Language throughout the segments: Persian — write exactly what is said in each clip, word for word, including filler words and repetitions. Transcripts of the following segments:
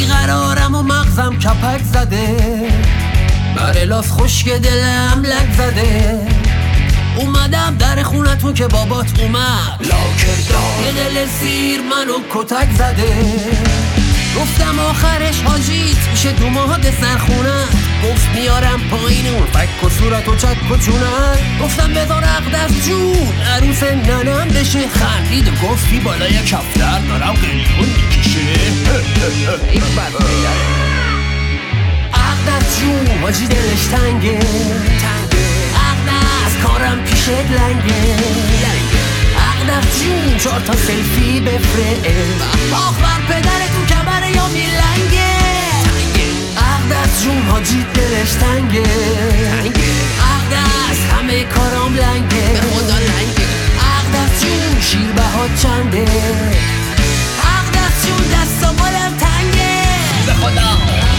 بیقرارم و مغزم کپک زده، بر لاس خشک دلم لک زده. اومدم در خونتون که بابات اومد لاکر دار، یه دل سیر منو کتک زده. گفتم آخرش حاجیت میشه دو ماه سرخونت، گفت میارم پایین اون فک و صورت و چک و چونت. گفتم بذار اقدس جون عروس ننم بشه، خندید و گفتی بالای کفتر دارم قلیون میکشه. اقدس جون حاجی دلش تنگه، اقدس کارم پیشت لنگه. اقدس جون چهار تا سلفی بفرست، آخ بر پدرتون کمره یا میلنگه. اقدس جون حاجی دلش تنگه، اقدس همه کارام لنگه. اقدس جون شیر بها چنده، اقدس جون دست و بالم تنگه. به خدا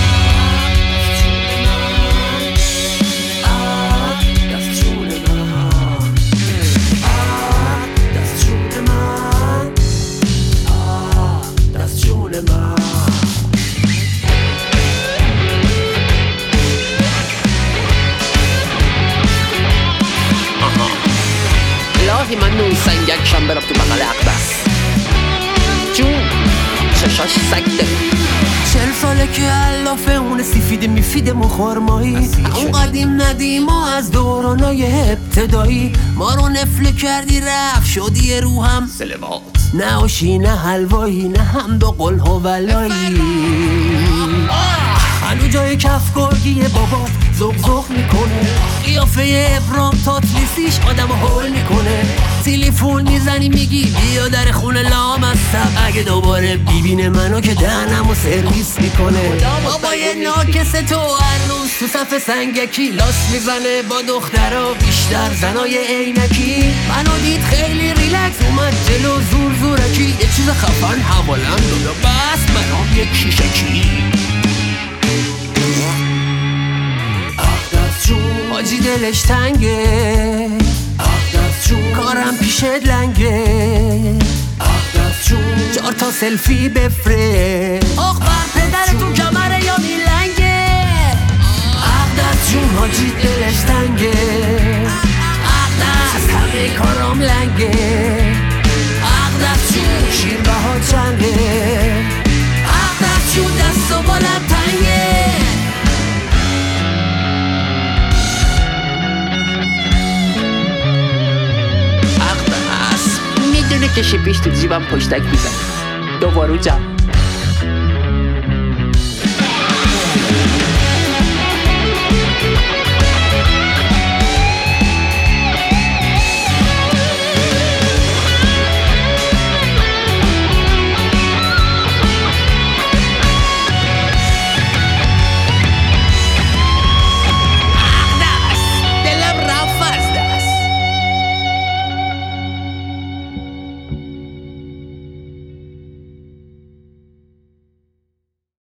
الهی من نوی سنگکشم برم تو بغل اقدس جون، چشاش سگ داره. چل ساله که علافه اون سیفیده میفیده مخارمایی، اون قدیم ندیم و از دورانای ابتدایی. ما رو نفله کردی رفت شدی روحم سلوات، نه آشی نه حلوایی نه هم دو قل هوالایی. هنو جای کف گرگی بابات زوق زوق میکنه، قیافه ابرام تاتلیسیش آدم هول میکنه. تلفن میزنی میگی بیا در خونه لام هستم، اگه دوباره بیبینه منو که دهنمو سرویس میکنه. بابا یه ناکس تو هر روز تو صف سنگکی لاس میزنه با دخترها بیشتر زنای عینکی. منو دید خیلی ریلکس اومد جلو زور زورکی، یه چیز خفن حوالم دادا بس منو یه کیشکی. حاجی دلش تنگه، اقدس جون کارم پیشت لنگه. اقدس جون چهار تا سلفی بفرست، آخ بر پدرتون کمره یا میلنگه. اقدس جون حاجی دلش تنگه، اقدس همه کارام لنگه. اقدس جون شیر بها چنده، اقدس جون دست و بالم تنگه. میدونه که شیپیش تو جیبم پشتک میزن دوباره جمع